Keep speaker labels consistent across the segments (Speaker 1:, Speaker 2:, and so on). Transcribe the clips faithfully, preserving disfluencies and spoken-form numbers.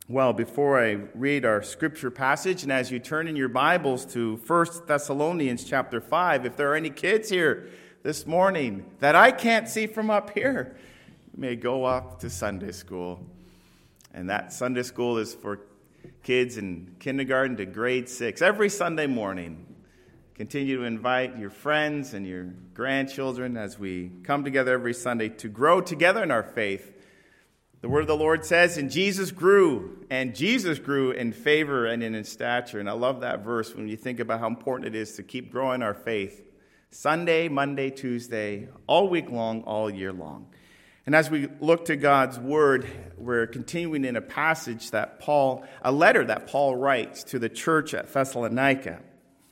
Speaker 1: Well, before I read our scripture passage, and as you turn in your Bibles to First Thessalonians chapter five, if there are any kids here this morning that I can't see from up here, you may go up to Sunday school. And that Sunday school is for kids in kindergarten to grade six. Every Sunday morning, continue to invite your friends and your grandchildren as we come together every Sunday to grow together in our faith. The word of the Lord says, and Jesus grew, and Jesus grew in favor and in stature. And I love that verse when you think about how important it is to keep growing our faith. Sunday, Monday, Tuesday, all week long, all year long. And as we look to God's word, we're continuing in a passage that Paul, a letter that Paul writes to the church at Thessalonica.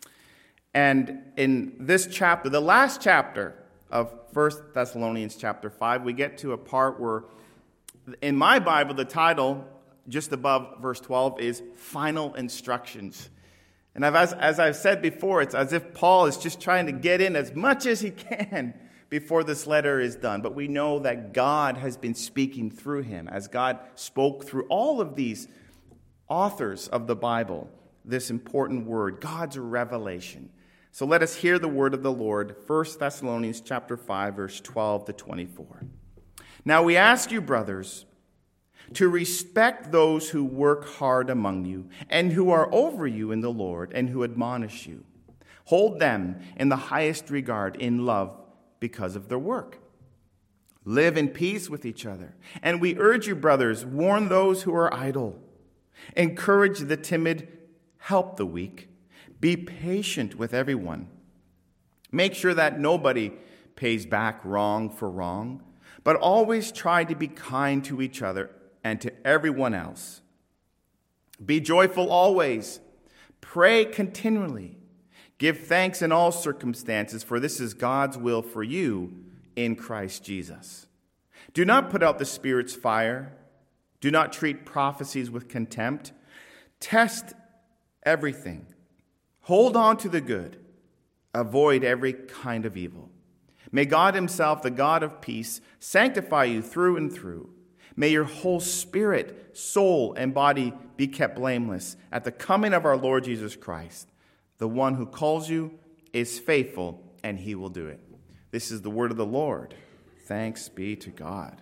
Speaker 1: And in this chapter, the last chapter of First Thessalonians chapter five, we get to a part where, in my Bible, the title, just above verse twelve, is Final Instructions. And I've, as, as I've said before, it's as if Paul is just trying to get in as much as he can before this letter is done. But we know that God has been speaking through him, as God spoke through all of these authors of the Bible, this important word, God's revelation. So let us hear the word of the Lord, First Thessalonians chapter five, verse twelve to twenty-four. Now we ask you, brothers, to respect those who work hard among you and who are over you in the Lord and who admonish you. Hold them in the highest regard in love because of their work. Live in peace with each other. And we urge you, brothers, warn those who are idle. Encourage the timid, help the weak. Be patient with everyone. Make sure that nobody pays back wrong for wrong, but always try to be kind to each other and to everyone else. Be joyful always. Pray continually. Give thanks in all circumstances, for this is God's will for you in Christ Jesus. Do not put out the Spirit's fire. Do not treat prophecies with contempt. Test everything. Hold on to the good. Avoid every kind of evil. May God himself, the God of peace, sanctify you through and through. May your whole spirit, soul, and body be kept blameless at the coming of our Lord Jesus Christ. The one who calls you is faithful, and he will do it. This is the word of the Lord. Thanks be to God.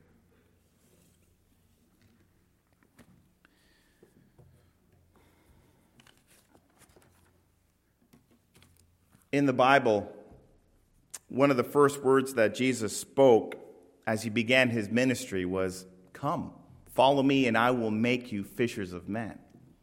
Speaker 1: In the Bible, one of the first words that Jesus spoke as he began his ministry was, "Come, follow me, and I will make you fishers of men."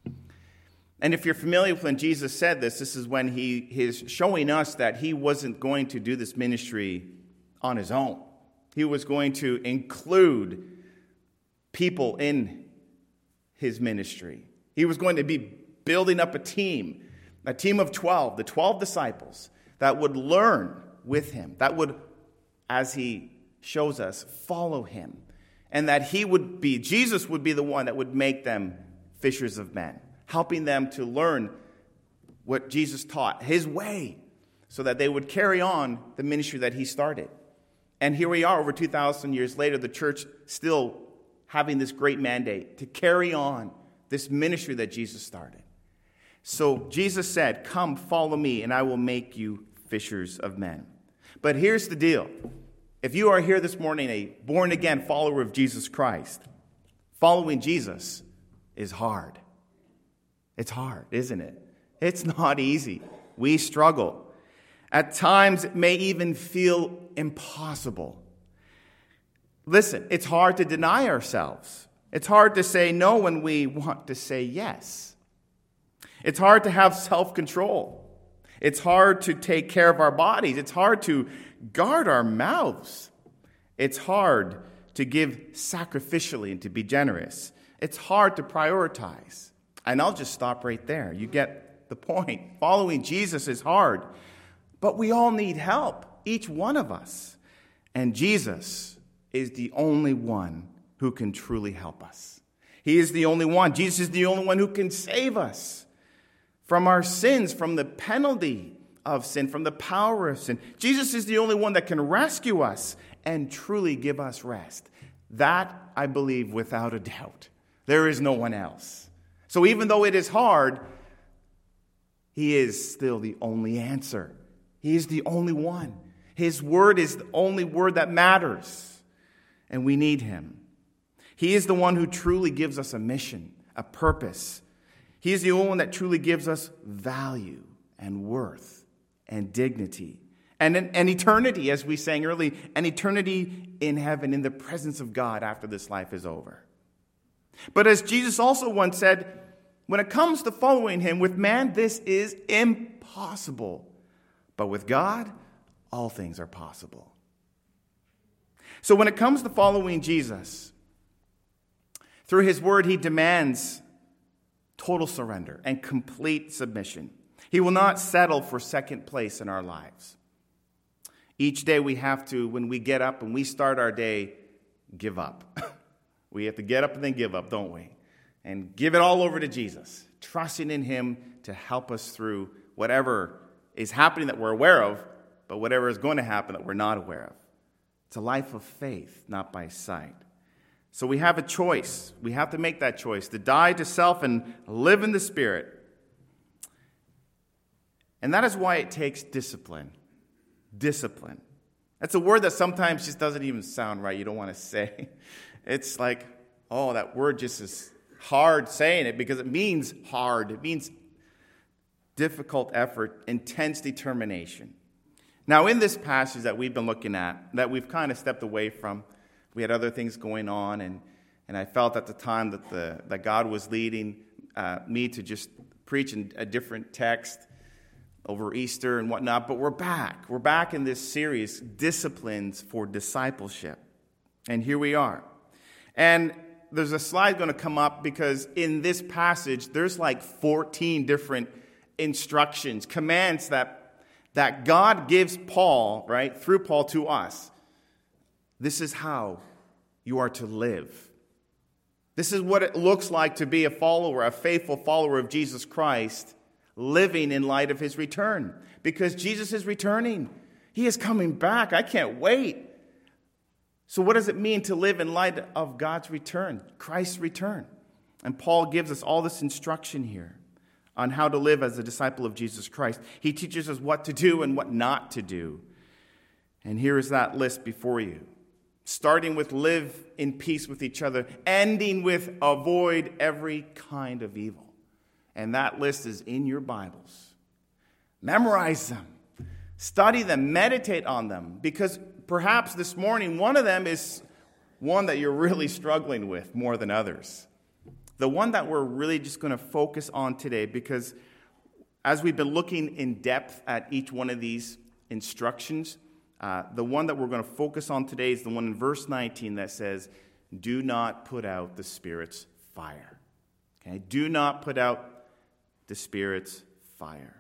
Speaker 1: And if you're familiar with when Jesus said this, this is when he is showing us that he wasn't going to do this ministry on his own. He was going to include people in his ministry. He was going to be building up a team, a team of twelve, the twelve disciples that would learn with him, that would, as he shows us, follow him. And that he would be, Jesus would be the one that would make them fishers of men, helping them to learn what Jesus taught, his way, so that they would carry on the ministry that he started. And here we are over two thousand years later, the church still having this great mandate to carry on this ministry that Jesus started. So Jesus said, "Come, follow me, and I will make you fishers of men." But here's the deal. If you are here this morning, a born-again follower of Jesus Christ, following Jesus is hard. It's hard, isn't it? It's not easy. We struggle. At times, it may even feel impossible. Listen, it's hard to deny ourselves. It's hard to say no when we want to say yes. It's hard to have self-control. It's hard to take care of our bodies. It's hard to guard our mouths. It's hard to give sacrificially and to be generous. It's hard to prioritize. And I'll just stop right there. You get the point. Following Jesus is hard. But we all need help, each one of us. And Jesus is the only one who can truly help us. He is the only one. Jesus is the only one who can save us from our sins, from the penalty of sin, from the power of sin. Jesus is the only one that can rescue us and truly give us rest. That, I believe, without a doubt. There is no one else. So even though it is hard, he is still the only answer. He is the only one. His word is the only word that matters. And we need him. He is the one who truly gives us a mission, a purpose. He is the only one that truly gives us value and worth and dignity. And an, an eternity, as we sang earlier, an eternity in heaven, in the presence of God after this life is over. But as Jesus also once said, when it comes to following him, with man this is impossible. But with God, all things are possible. So when it comes to following Jesus, through his word, he demands total surrender and complete submission. He will not settle for second place in our lives. Each day we have to, when we get up and we start our day, give up. We have to get up and then give up, don't we? And give it all over to Jesus, trusting in him to help us through whatever is happening that we're aware of, but whatever is going to happen that we're not aware of. It's a life of faith, not by sight. So we have a choice. We have to make that choice, to die to self and live in the Spirit. And that is why it takes discipline. Discipline. That's a word that sometimes just doesn't even sound right. You don't want to say. It's like, oh, that word just is hard saying it because it means hard. It means difficult effort, intense determination. Now, in this passage that we've been looking at, that we've kind of stepped away from, we had other things going on, and, and I felt at the time that the that God was leading uh, me to just preach in a different text over Easter and whatnot. But we're back. We're back in this series, Disciplines for Discipleship. And here we are. And there's a slide going to come up because in this passage, there's like fourteen different instructions, commands that, that God gives Paul, right, through Paul to us. This is how you are to live. This is what it looks like to be a follower, a faithful follower of Jesus Christ, living in light of his return. Because Jesus is returning. He is coming back. I can't wait. So what does it mean to live in light of God's return, Christ's return? And Paul gives us all this instruction here on how to live as a disciple of Jesus Christ. He teaches us what to do and what not to do. And here is that list before you. Starting with live in peace with each other, ending with avoid every kind of evil. And that list is in your Bibles. Memorize them. Study them. Meditate on them. Because perhaps this morning, one of them is one that you're really struggling with more than others. The one that we're really just going to focus on today, because as we've been looking in depth at each one of these instructions, uh, the one that we're going to focus on today is the one in verse nineteen that says, do not put out the Spirit's fire. Okay? Do not put out the Spirit's fire.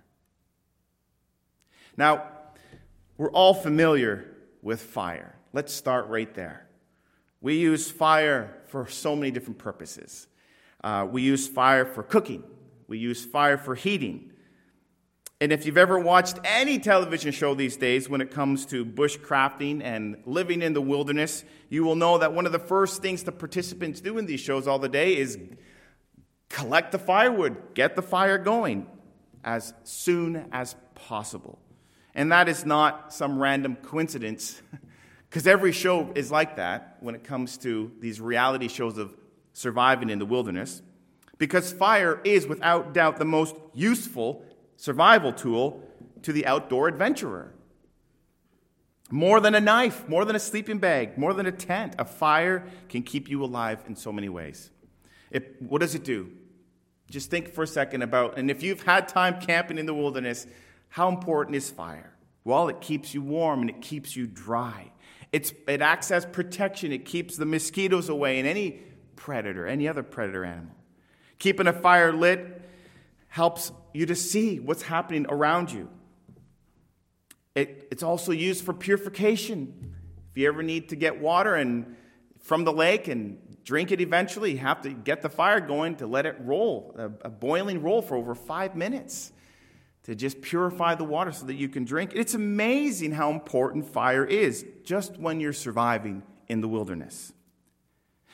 Speaker 1: Now, we're all familiar with fire. Let's start right there. We use fire for so many different purposes. Uh, we use fire for cooking. We use fire for heating. And if you've ever watched any television show these days when it comes to bushcrafting and living in the wilderness, you will know that one of the first things the participants do in these shows all the day is collect the firewood, get the fire going as soon as possible. And that is not some random coincidence, because every show is like that when it comes to these reality shows of surviving in the wilderness, because fire is without doubt the most useful survival tool to the outdoor adventurer. More than a knife, more than a sleeping bag, more than a tent, a fire can keep you alive in so many ways. It, what does it do? Just think for a second about, and if you've had time camping in the wilderness, how important is fire? Well, it keeps you warm and it keeps you dry. It's, it acts as protection. It keeps the mosquitoes away and any predator, any other predator animal. Keeping a fire lit helps you to see what's happening around you. It, it's also used for purification. If you ever need to get water and from the lake and drink it eventually, you have to get the fire going to let it roll, a, a boiling roll for over five minutes to just purify the water so that you can drink. It's amazing how important fire is just when you're surviving in the wilderness.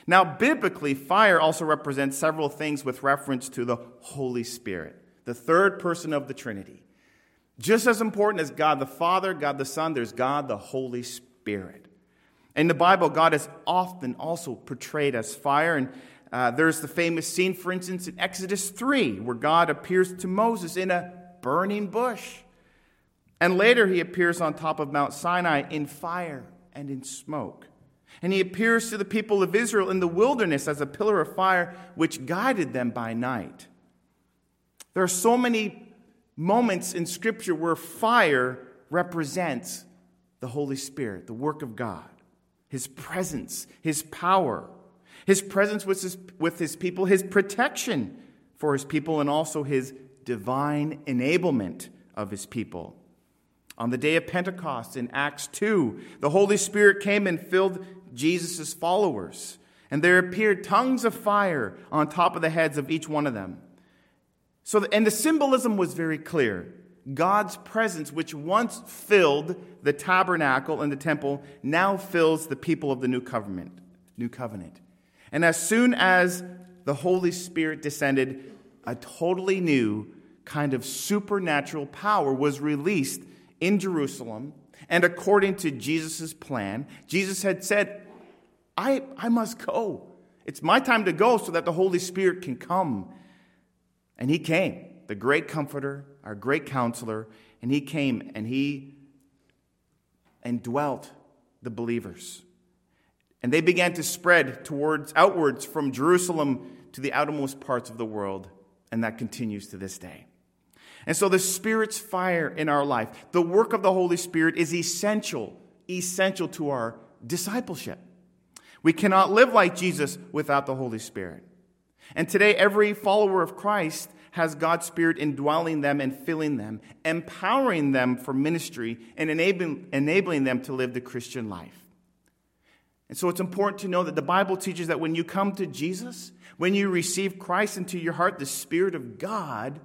Speaker 1: Now, biblically, fire also represents several things with reference to the Holy Spirit, the third person of the Trinity. Just as important as God the Father, God the Son, there's God the Holy Spirit. In the Bible, God is often also portrayed as fire. And uh, there's the famous scene, for instance, in Exodus three, where God appears to Moses in a burning bush. And later he appears on top of Mount Sinai in fire and in smoke. And he appears to the people of Israel in the wilderness as a pillar of fire which guided them by night. There are so many moments in Scripture where fire represents the Holy Spirit, the work of God, His presence, His power, His presence with His, with his people, His protection for His people, and also His divine enablement of His people. On the day of Pentecost in Acts two, the Holy Spirit came and filled Jesus' followers, and there appeared tongues of fire on top of the heads of each one of them. So, and the symbolism was very clear. God's presence, which once filled the tabernacle and the temple, now fills the people of the new covenant. New covenant. And as soon as the Holy Spirit descended, a totally new kind of supernatural power was released in Jerusalem. And according to Jesus' plan, Jesus had said, I, I must go. It's my time to go so that the Holy Spirit can come. And He came, the great comforter, our great counselor, and He came and He indwelt the believers. And they began to spread towards outwards from Jerusalem to the outermost parts of the world, and that continues to this day. And so the Spirit's fire in our life, the work of the Holy Spirit, is essential, essential to our discipleship. We cannot live like Jesus without the Holy Spirit. And today, every follower of Christ has God's Spirit indwelling them and filling them, empowering them for ministry, and enabling, enabling them to live the Christian life. And so it's important to know that the Bible teaches that when you come to Jesus, when you receive Christ into your heart, the Spirit of God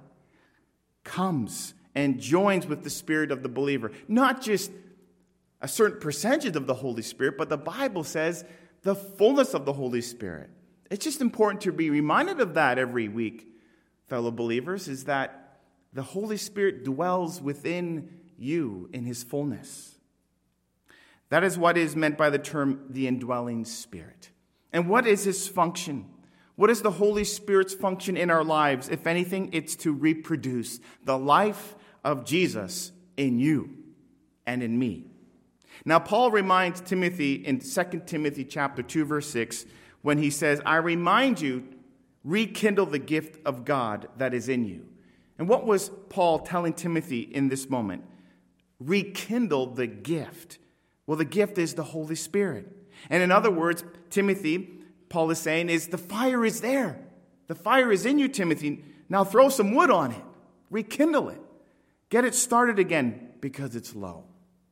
Speaker 1: comes and joins with the Spirit of the believer. Not just a certain percentage of the Holy Spirit, but the Bible says the fullness of the Holy Spirit. It's just important to be reminded of that every week, fellow believers, is that the Holy Spirit dwells within you in His fullness. That is what is meant by the term the indwelling Spirit. And what is His function? What is the Holy Spirit's function in our lives? If anything, it's to reproduce the life of Jesus in you and in me. Now, Paul reminds Timothy in Second Timothy chapter two, verse six, when he says, I remind you, rekindle the gift of God that is in you. And what was Paul telling Timothy in this moment? Rekindle the gift. Well, the gift is the Holy Spirit. And in other words, Timothy, Paul is saying, is the fire is there. The fire is in you, Timothy. Now throw some wood on it. Rekindle it. Get it started again because it's low.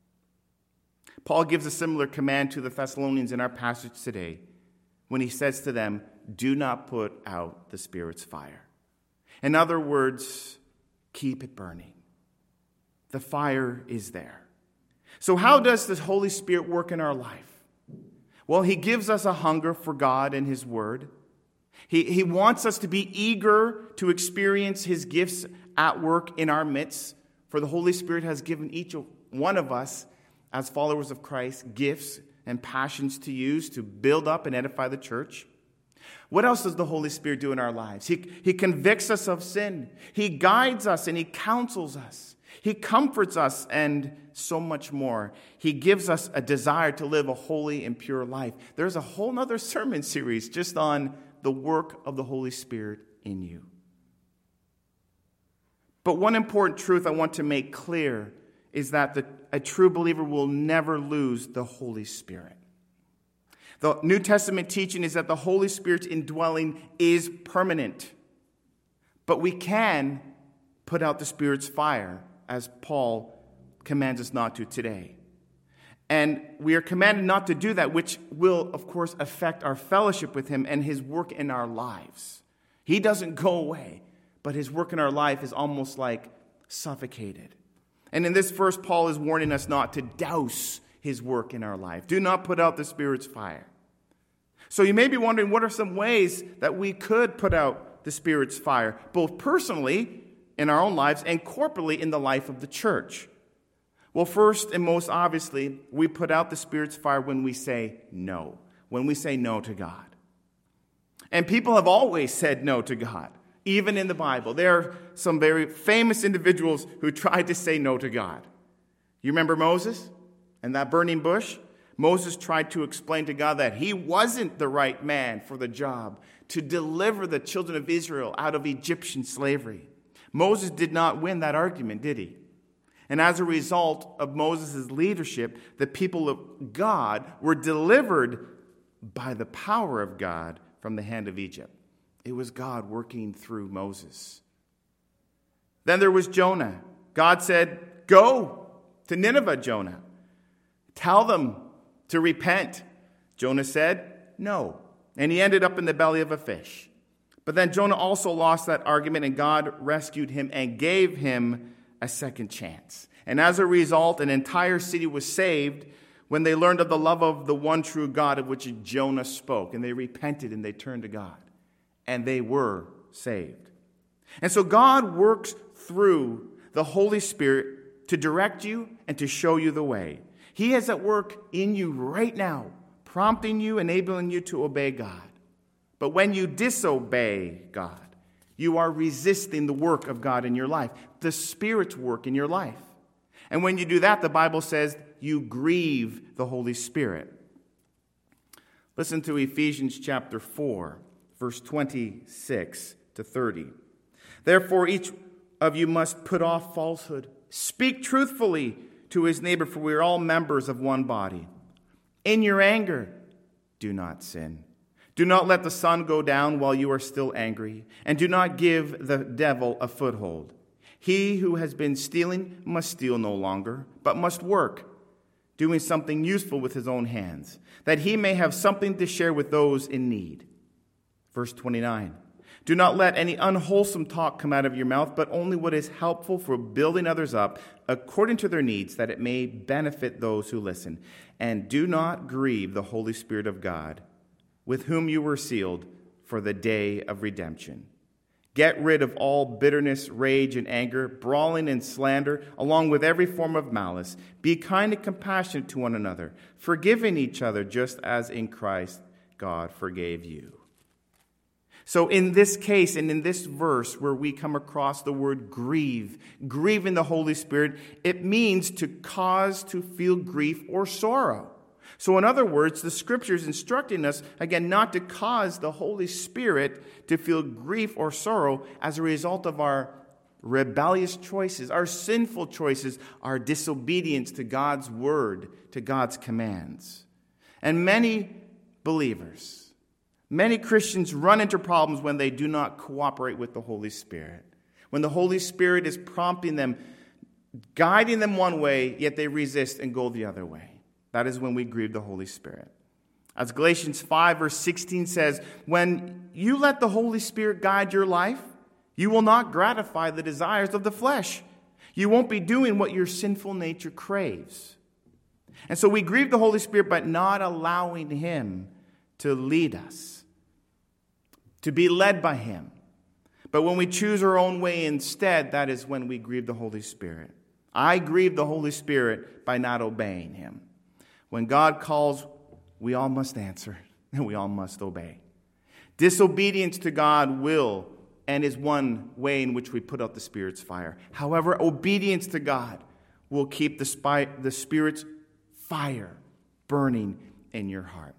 Speaker 1: Paul gives a similar command to the Thessalonians in our passage today when he says to them, do not put out the Spirit's fire. In other words, keep it burning. The fire is there. So how does the Holy Spirit work in our life? Well, He gives us a hunger for God and His Word. He, he wants us to be eager to experience His gifts at work in our midst. For the Holy Spirit has given each one of us, as followers of Christ, gifts and passions to use to build up and edify the church. What else does the Holy Spirit do in our lives? He, he convicts us of sin. He guides us and He counsels us. He comforts us and so much more. He gives us a desire to live a holy and pure life. There's a whole other sermon series just on the work of the Holy Spirit in you. But one important truth I want to make clear is that the, a true believer will never lose the Holy Spirit. The New Testament teaching is that the Holy Spirit's indwelling is permanent. But we can put out the Spirit's fire, as Paul commands us not to today. And we are commanded not to do that, which will, of course, affect our fellowship with Him and His work in our lives. He doesn't go away, but His work in our life is almost like suffocated. And in this verse, Paul is warning us not to douse His work in our life. Do not put out the Spirit's fire. So you may be wondering, what are some ways that we could put out the Spirit's fire, both personally in our own lives and corporately in the life of the church? Well, first and most obviously, we put out the Spirit's fire when we say no, when we say no to God. And people have always said no to God, even in the Bible. There are some very famous individuals who tried to say no to God. You remember Moses and that burning bush? Moses tried to explain to God that he wasn't the right man for the job to deliver the children of Israel out of Egyptian slavery. Moses did not win that argument, did he? And as a result of Moses' leadership, the people of God were delivered by the power of God from the hand of Egypt. It was God working through Moses. Then there was Jonah. God said, "Go to Nineveh, Jonah. Tell them to repent." Jonah said, "No." And he ended up in the belly of a fish. But then Jonah also lost that argument, and God rescued him and gave him a second chance. And as a result, an entire city was saved when they learned of the love of the one true God of which Jonah spoke. And they repented and they turned to God. And they were saved. And so God works through the Holy Spirit to direct you and to show you the way. He is at work in you right now, prompting you, enabling you to obey God. But when you disobey God, you are resisting the work of God in your life, the Spirit's work in your life. And when you do that, the Bible says you grieve the Holy Spirit. Listen to Ephesians chapter four, verse twenty-six to thirty. "Therefore, each of you must put off falsehood. Speak truthfully to his neighbor, for we are all members of one body. In your anger, do not sin. Do not let the sun go down while you are still angry, and do not give the devil a foothold. He who has been stealing must steal no longer, but must work, doing something useful with his own hands, that he may have something to share with those in need." Verse twenty-nine. "Do not let any unwholesome talk come out of your mouth, but only what is helpful for building others up according to their needs, that it may benefit those who listen. And do not grieve the Holy Spirit of God, with whom you were sealed for the day of redemption. Get rid of all bitterness, rage, and anger, brawling and slander, along with every form of malice. Be kind and compassionate to one another, forgiving each other just as in Christ God forgave you." So in this case and in this verse where we come across the word grieve, grieving the Holy Spirit, it means to cause to feel grief or sorrow. So in other words, the Scripture is instructing us, again, not to cause the Holy Spirit to feel grief or sorrow as a result of our rebellious choices, our sinful choices, our disobedience to God's word, to God's commands. And many believers, many Christians run into problems when they do not cooperate with the Holy Spirit. When the Holy Spirit is prompting them, guiding them one way, yet they resist and go the other way. That is when we grieve the Holy Spirit. As Galatians five verse sixteen says, when you let the Holy Spirit guide your life, you will not gratify the desires of the flesh. You won't be doing what your sinful nature craves. And so we grieve the Holy Spirit by not allowing Him to lead us, to be led by Him. But when we choose our own way instead, that is when we grieve the Holy Spirit. I grieve the Holy Spirit by not obeying Him. When God calls, we all must answer, and we all must obey. Disobedience to God will and is one way in which we put out the Spirit's fire. However, obedience to God will keep the, spy, the Spirit's fire burning in your heart.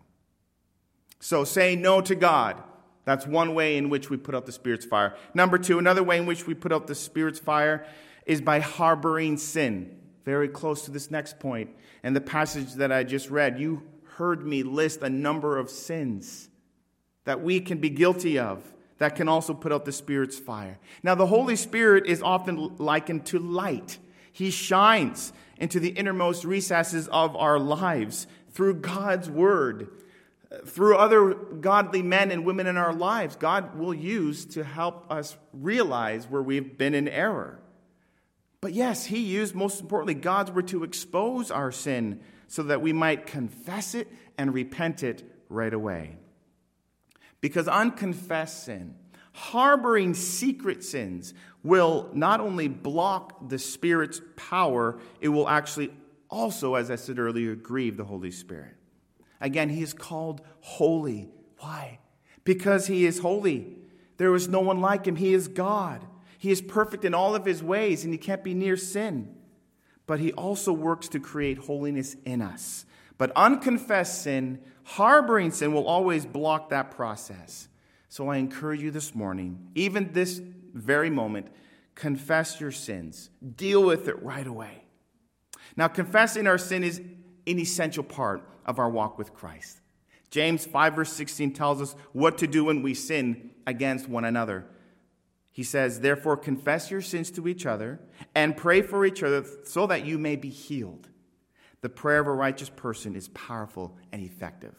Speaker 1: So saying no to God, that's one way in which we put out the Spirit's fire. Number two, another way in which we put out the Spirit's fire is by harboring sin. Very close to this next point. And the passage that I just read, you heard me list a number of sins that we can be guilty of that can also put out the Spirit's fire. Now, the Holy Spirit is often likened to light. He shines into the innermost recesses of our lives through God's word, through other godly men and women in our lives. God will use to help us realize where we've been in error. But yes, He used, most importantly, God's word to expose our sin so that we might confess it and repent it right away. Because unconfessed sin, harboring secret sins, will not only block the Spirit's power, it will actually also, as I said earlier, grieve the Holy Spirit. Again, he is called holy. Why? Because he is holy. There is no one like him. He is God. He is perfect in all of his ways, and he can't be near sin. But he also works to create holiness in us. But unconfessed sin, harboring sin, will always block that process. So I encourage you this morning, even this very moment, confess your sins. Deal with it right away. Now, confessing our sin is an essential part of our walk with Christ. James five verse sixteen tells us what to do when we sin against one another. He says, therefore, confess your sins to each other and pray for each other so that you may be healed. The prayer of a righteous person is powerful and effective.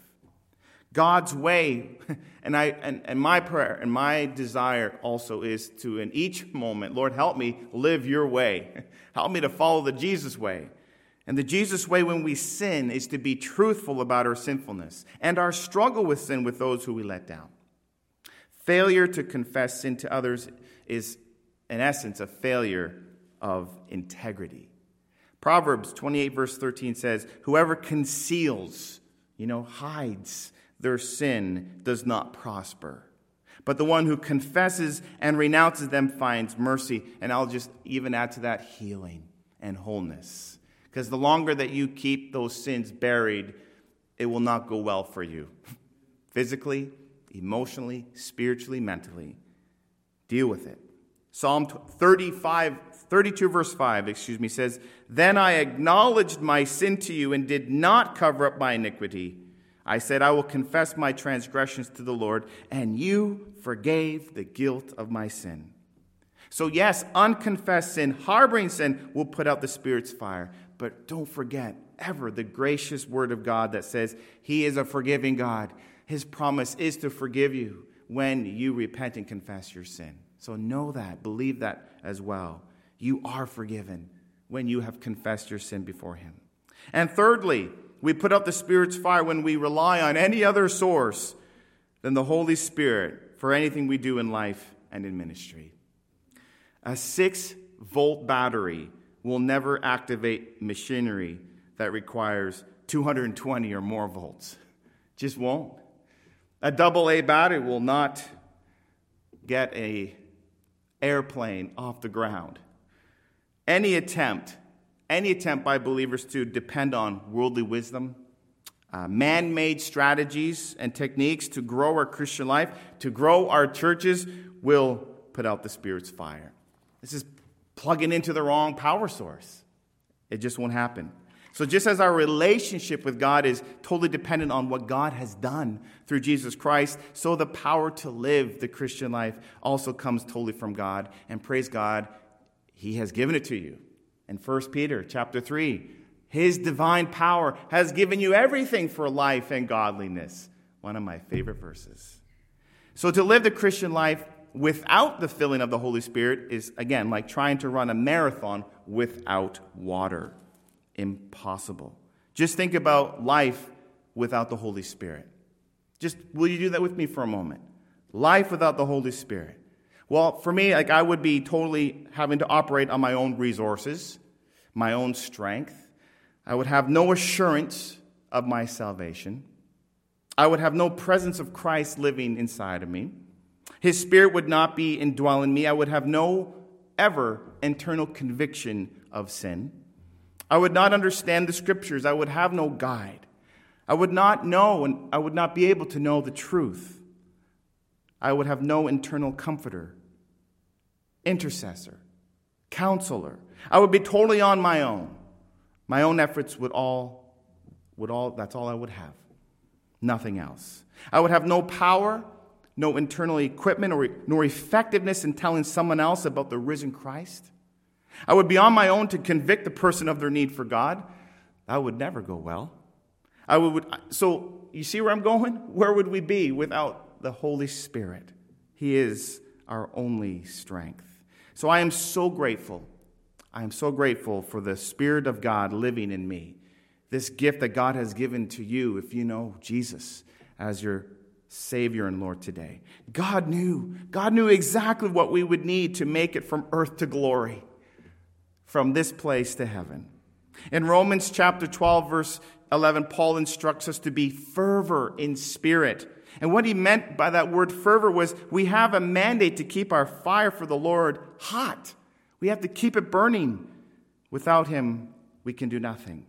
Speaker 1: God's way, and I and, and my prayer and my desire also is to, in each moment, Lord, help me live your way. Help me to follow the Jesus way. And the Jesus way when we sin is to be truthful about our sinfulness and our struggle with sin with those who we let down. Failure to confess sin to others is, in essence, a failure of integrity. Proverbs twenty-eight verse thirteen says, whoever conceals, you know, hides their sin does not prosper. But the one who confesses and renounces them finds mercy. And I'll just even add to that healing and wholeness. Because the longer that you keep those sins buried, it will not go well for you. Physically, emotionally, spiritually, mentally. Deal with it. Psalm thirty-five, thirty-two verse five, excuse me, says, then I acknowledged my sin to you and did not cover up my iniquity. I said, I will confess my transgressions to the Lord, and you forgave the guilt of my sin. So yes, unconfessed sin, harboring sin, will put out the Spirit's fire. But don't forget ever the gracious word of God that says he is a forgiving God. His promise is to forgive you when you repent and confess your sin. So know that, believe that as well. You are forgiven when you have confessed your sin before him. And thirdly, we put out the Spirit's fire when we rely on any other source than the Holy Spirit for anything we do in life and in ministry. A six-volt battery will never activate machinery that requires two hundred twenty or more volts. Just won't. A double A battery will not get an airplane off the ground. Any attempt, any attempt by believers to depend on worldly wisdom, uh, man-made strategies and techniques to grow our Christian life, to grow our churches, will put out the Spirit's fire. This is plugging into the wrong power source. It just won't happen. So just as our relationship with God is totally dependent on what God has done through Jesus Christ, so the power to live the Christian life also comes totally from God. And praise God, he has given it to you. In First Peter chapter three, his divine power has given you everything for life and godliness. One of my favorite verses. So to live the Christian life without the filling of the Holy Spirit is, again, like trying to run a marathon without water. Impossible. Just think about life without the Holy Spirit. Just, will you do that with me for a moment? Life without the Holy Spirit. Well, for me, like I would be totally having to operate on my own resources, my own strength. I would have no assurance of my salvation. I would have no presence of Christ living inside of me. His Spirit would not be indwelling me. I would have no ever internal conviction of sin. I would not understand the Scriptures. I would have no guide. I would not know and I would not be able to know the truth. I would have no internal comforter, intercessor, counselor. I would be totally on my own. My own efforts would all, would all, that's all I would have. Nothing else. I would have no power, no internal equipment or nor effectiveness in telling someone else about the risen Christ. I would be on my own to convict the person of their need for God. That would never go well. I would, so you see where I'm going? Where would we be without the Holy Spirit? He is our only strength. So I am so grateful. I am so grateful for the Spirit of God living in me. This gift that God has given to you if you know Jesus as your Savior and Lord today. God knew. God knew exactly what we would need to make it from earth to glory, from this place to heaven. In Romans chapter twelve, verse eleven, Paul instructs us to be fervor in spirit. And what he meant by that word fervor was we have a mandate to keep our fire for the Lord hot. We have to keep it burning. Without him, we can do nothing.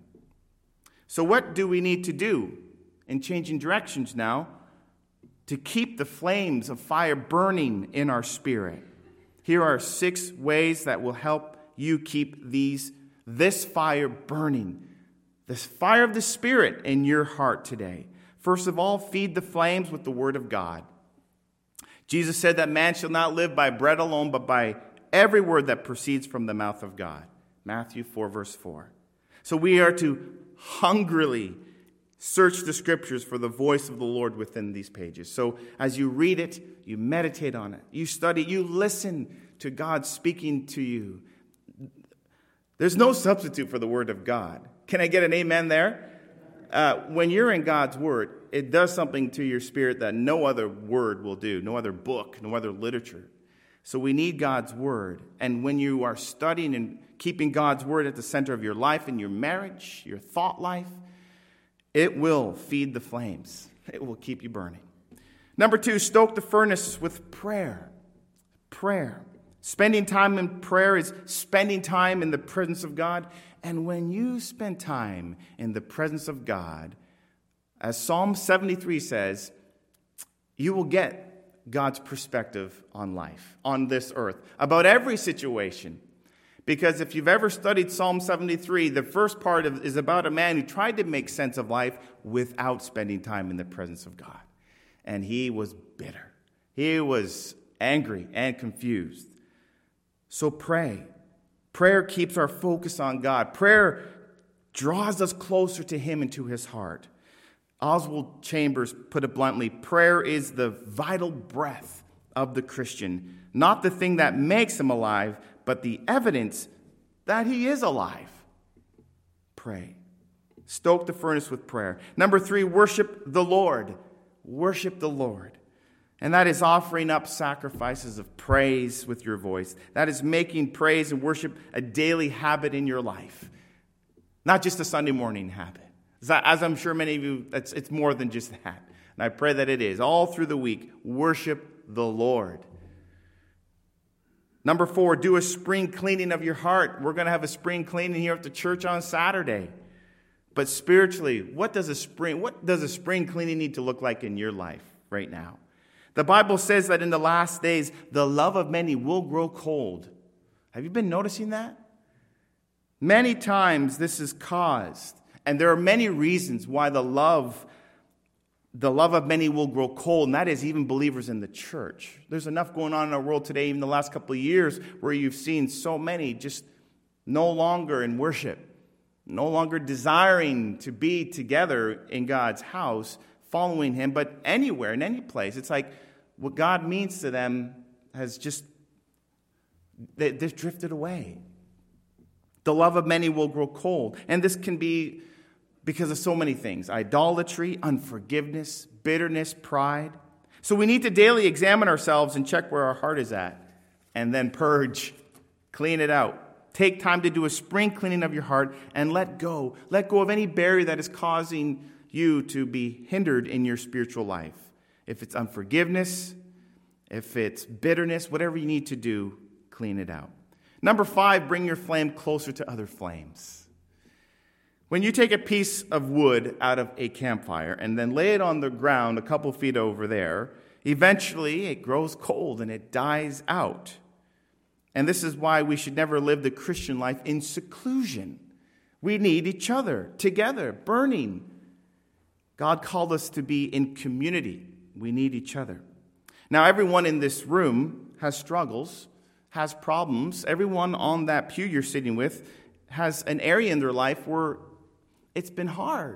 Speaker 1: So what do we need to do in changing directions now to keep the flames of fire burning in our spirit? Here are six ways that will help you keep these this fire burning, this fire of the Spirit in your heart today. First of all, feed the flames with the Word of God. Jesus said that man shall not live by bread alone, but by every word that proceeds from the mouth of God. Matthew four, verse four. So we are to hungrily search the Scriptures for the voice of the Lord within these pages. So as you read it, you meditate on it, you study, you listen to God speaking to you. There's no substitute for the Word of God. Can I get an amen there? Uh, when you're in God's Word, it does something to your spirit that no other word will do, no other book, no other literature. So we need God's Word. And when you are studying and keeping God's Word at the center of your life and your marriage, your thought life, it will feed the flames. It will keep you burning. Number two, stoke the furnace with prayer. Prayer. Spending time in prayer is spending time in the presence of God. And when you spend time in the presence of God, as Psalm seventy-three says, you will get God's perspective on life, on this earth, about every situation. Because if you've ever studied Psalm seventy-three, the first part of, is about a man who tried to make sense of life without spending time in the presence of God. And he was bitter. He was angry and confused. So pray. Prayer keeps our focus on God. Prayer draws us closer to him and to his heart. Oswald Chambers put it bluntly, prayer is the vital breath of the Christian, not the thing that makes him alive, but the evidence that he is alive. Pray. Stoke the furnace with prayer. Number three, worship the Lord. Worship the Lord. And that is offering up sacrifices of praise with your voice. That is making praise and worship a daily habit in your life. Not just a Sunday morning habit. As I'm sure many of you, it's, it's more than just that. And I pray that it is. All through the week, worship the Lord. Number four, do a spring cleaning of your heart. We're going to have a spring cleaning here at the church on Saturday. But spiritually, what does a spring, what does a spring cleaning need to look like in your life right now? The Bible says that in the last days, the love of many will grow cold. Have you been noticing that? Many times this is caused, and there are many reasons why the love, the love of many will grow cold, and that is even believers in the church. There's enough going on in our world today, even the last couple of years, where you've seen so many just no longer in worship, no longer desiring to be together in God's house, following him, but anywhere, in any place. It's like what God means to them has just, they, they've drifted away. The love of many will grow cold. And this can be because of so many things. Idolatry, unforgiveness, bitterness, pride. So we need to daily examine ourselves and check where our heart is at. And then purge, clean it out. Take time to do a spring cleaning of your heart and let go. Let go of any barrier that is causing you to be hindered in your spiritual life. If it's unforgiveness, if it's bitterness, whatever you need to do, clean it out. Number five, bring your flame closer to other flames. When you take a piece of wood out of a campfire and then lay it on the ground a couple feet over there, eventually it grows cold and it dies out. And this is why we should never live the Christian life in seclusion. We need each other together, burning. God called us to be in community. We need each other. Now, everyone in this room has struggles, has problems. Everyone on that pew you're sitting with has an area in their life where it's been hard.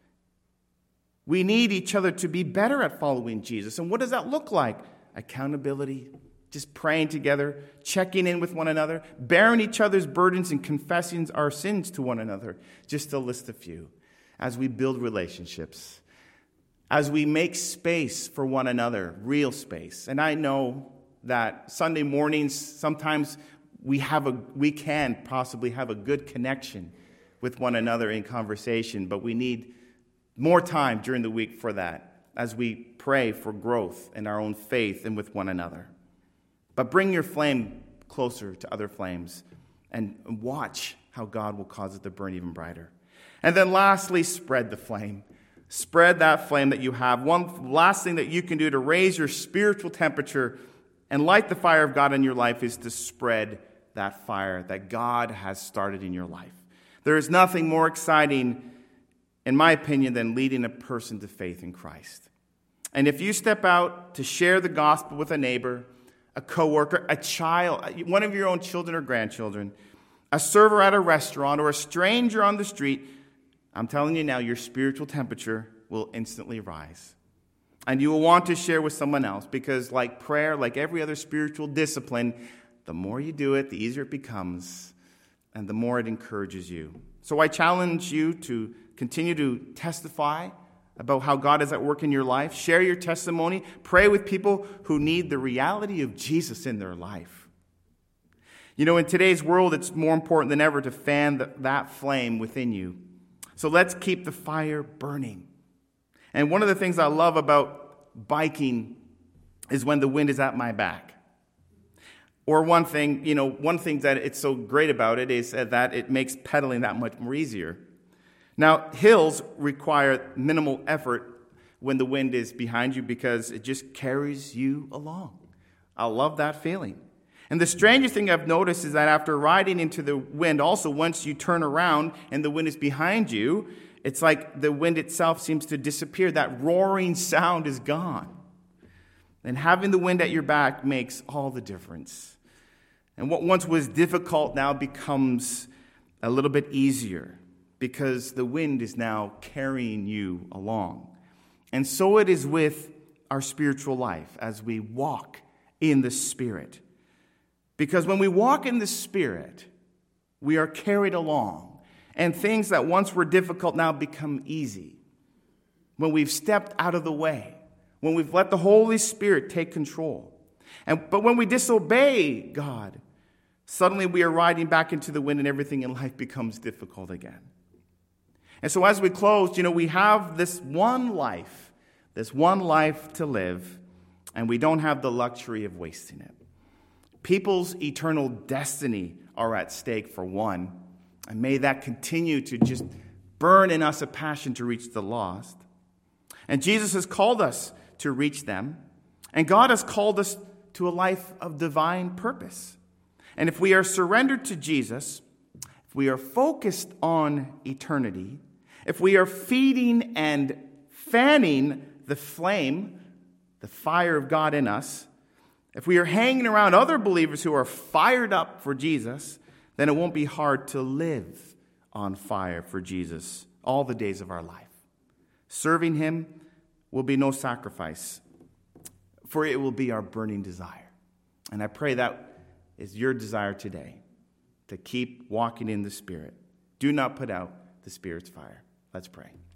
Speaker 1: We need each other to be better at following Jesus. And what does that look like? Accountability, just praying together, checking in with one another, bearing each other's burdens and confessing our sins to one another, just to list a few. As we build relationships. as we make space for one another, real space. And I know that Sunday mornings, sometimes we have a we can possibly have a good connection with one another in conversation, but we need more time during the week for that as we pray for growth in our own faith and with one another. But bring your flame closer to other flames and watch how God will cause it to burn even brighter. And then lastly, spread the flame. Spread that flame that you have. One last thing that you can do to raise your spiritual temperature and light the fire of God in your life is to spread that fire that God has started in your life. There is nothing more exciting, in my opinion, than leading a person to faith in Christ. And if you step out to share the gospel with a neighbor, a coworker, a child, one of your own children or grandchildren, a server at a restaurant, or a stranger on the street, I'm telling you now, your spiritual temperature will instantly rise. And you will want to share with someone else because like prayer, like every other spiritual discipline, the more you do it, the easier it becomes and the more it encourages you. So I challenge you to continue to testify about how God is at work in your life. Share your testimony. Pray with people who need the reality of Jesus in their life. You know, in today's world, it's more important than ever to fan the, that flame within you. So let's keep the fire burning. And one of the things I love about biking is when the wind is at my back. Or one thing, you know, one thing that it's so great about it is that it makes pedaling that much more easier. Now, hills require minimal effort when the wind is behind you because it just carries you along. I love that feeling. And the strangest thing I've noticed is that after riding into the wind, also once you turn around and the wind is behind you, it's like the wind itself seems to disappear. That roaring sound is gone. And having the wind at your back makes all the difference. And what once was difficult now becomes a little bit easier because the wind is now carrying you along. And so it is with our spiritual life as we walk in the Spirit. Because when we walk in the Spirit, we are carried along. And things that once were difficult now become easy. When we've stepped out of the way. When we've let the Holy Spirit take control. And but when we disobey God, suddenly we are riding back into the wind and everything in life becomes difficult again. And so as we close, you know, we have this one life. This one life to live. And we don't have the luxury of wasting it. People's eternal destiny are at stake for one. And may that continue to just burn in us a passion to reach the lost. And Jesus has called us to reach them. And God has called us to a life of divine purpose. And if we are surrendered to Jesus, if we are focused on eternity, if we are feeding and fanning the flame, the fire of God in us, if we are hanging around other believers who are fired up for Jesus, then it won't be hard to live on fire for Jesus all the days of our life. Serving Him will be no sacrifice, for it will be our burning desire. And I pray that is your desire today, to keep walking in the Spirit. Do not put out the Spirit's fire. Let's pray.